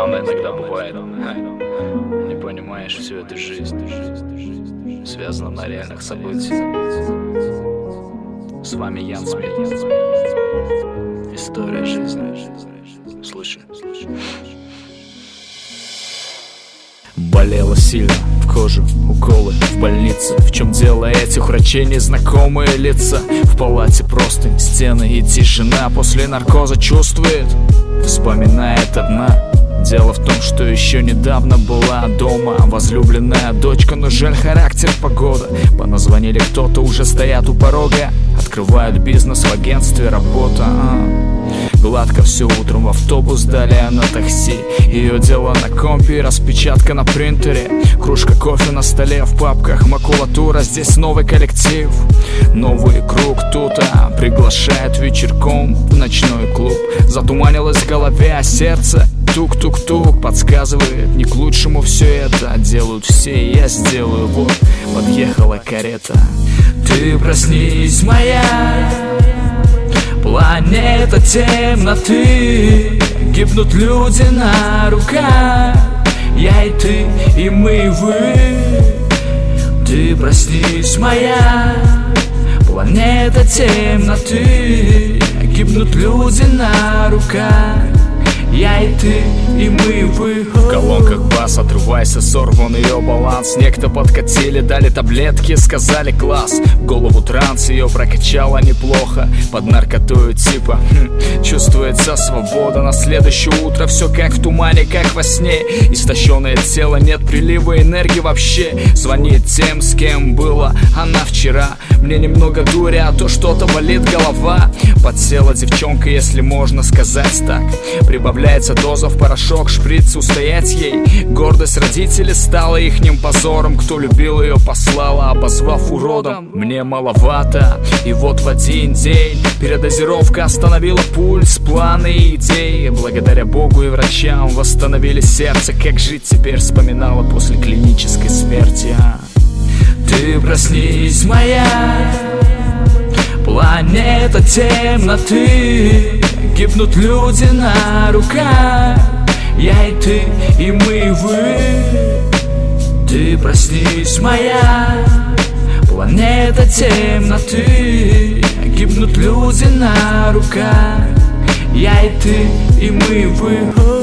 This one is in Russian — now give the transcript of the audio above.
Забавно иногда бывает. Не понимаешь всю эту жизнь, связана на реальных событиях. С вами Ян Смит. История жизни. Слушай. Болело сильно, в кожу, уколы в больнице. В чем дело этих врачей, незнакомые лица? В палате простынь, стены и тишина. После наркоза чувствует, вспоминает одна. Дело в том, что еще недавно была дома возлюбленная дочка, но жаль характер, погода. Поназвонили кто-то, уже стоят у порога. Открывают бизнес в агентстве, работа. Гладко все, утром в автобус, далее на такси. Ее дело на компе, распечатка на принтере. Кружка кофе на столе, в папках макулатура. Здесь новый коллектив, новый круг тут, приглашает вечерком в ночной клуб. Затуманилось в голове, а сердце тук-тук-тук подсказывает, не к лучшему все это. Делают все, и я сделаю. Вот подъехала карета. Ты проснись, моя планета темноты. Гибнут люди на руках. Я и ты, и мы, и вы. Ты проснись, моя планета темноты. Гибнут люди на руках. Я и ты, и мы, и вы. В колонках бас, отрывайся, сорван ее баланс. Некто подкатили, дали таблетки, сказали класс. В голову транс, ее прокачало неплохо. Под наркотою типа чувствуется свобода. На следующее утро все как в тумане, как во сне. Истощенное тело, нет прилива энергии вообще. Звонит тем, с кем была она вчера. Мне немного дури, а то что-то болит голова. Подсела девчонка, если можно сказать так. Прибавляется доза в порошок, шприц, устоять ей. Гордость родителей стала ихним позором. Кто любил ее, послала, обозвав уродом. Мне маловато, и вот в один день передозировка остановила пульс, планы и идеи. Благодаря Богу и врачам восстановили сердце. Как жить теперь, вспоминала после клинической смерти. Ты проснись, моя планета темноты. Гибнут люди на руках. Я и ты, и мы, и вы. Ты проснись, моя планета темноты. Гибнут люди на руках. Я и ты, и мы, и вы.